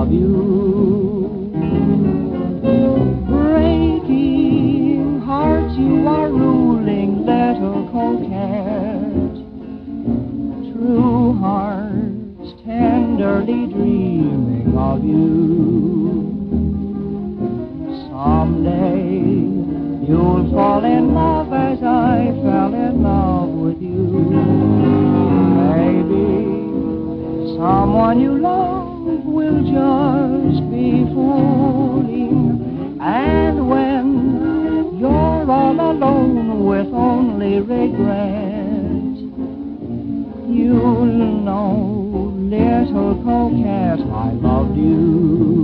of you. Breaking hearts you are ruling, little coquette. True hearts tenderly dreaming of you. Someday you'll fall in love as I fell in love with you. Maybe someone you love will just be fooling, and when you're all alone with only regret, you'll know, little coquette, I loved you.